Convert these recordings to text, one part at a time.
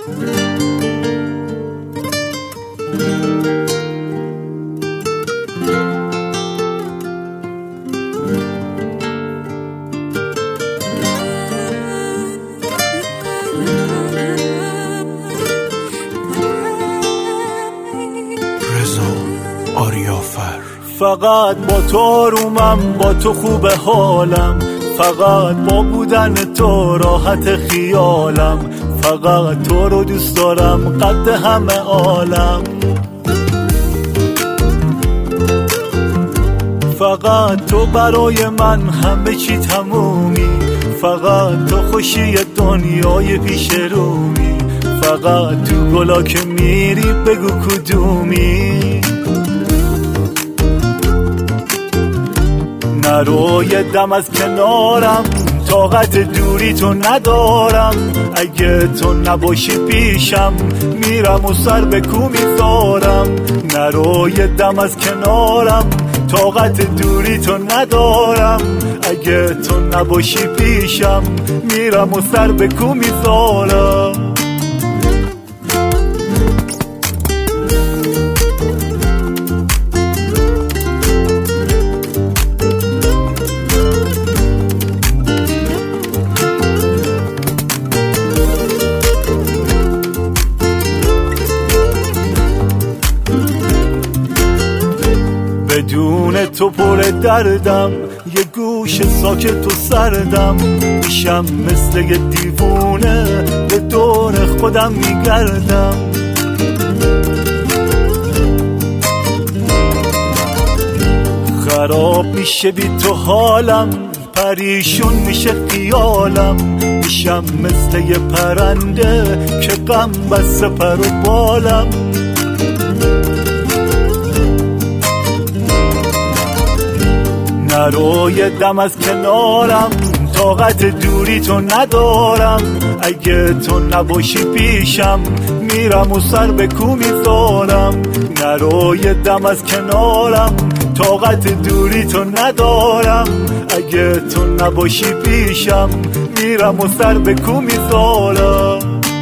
فقط با تو آرومم، با تو خوب حالم، فقط با بودن تو راحت خیالم، فقط تو رو دوست دارم قد همه عالم، فقط تو برای من همه چی تمومی، فقط تو خوشی دنیای پیش رومی، فقط تو گلا که میری بگو کدومی. نرو یه دم از کنارم، طاقت دوری تو ندارم، اگه تو نباشی پیشم میرم و سر به کو میذارم. نرو یه دم از کنارم، طاقت دوری تو ندارم، اگه تو نباشی پیشم میرم و سر به کو میذارم. بدون تو پر دردم، یه گوش ساکت و سردم، میشم مثل یه دیوونه به دور خودم میگردم. خراب میشه بی تو حالم، پریشون میشه خیالم، میشم مثل یه پرنده که غم بسته پر و بالم. نرو یه دم از کنارم، طاقت دوری تو ندارم، اگه تو نباشی پیشم میرم و سر به کو میذارم. نرو یه دم از کنارم، طاقت دوری تو ندارم، اگه تو نباشی پیشم میرم و سر به کو میذارم.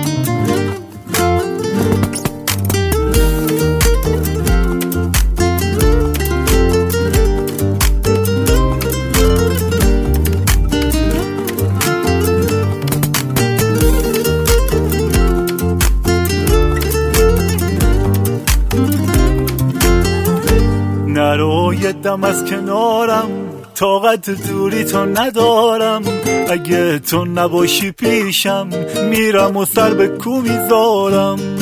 نرو یه دم از کنارم، طاقت دوری تو ندارم، اگه تو نباشی پیشم میرم و سر به کو میذارم.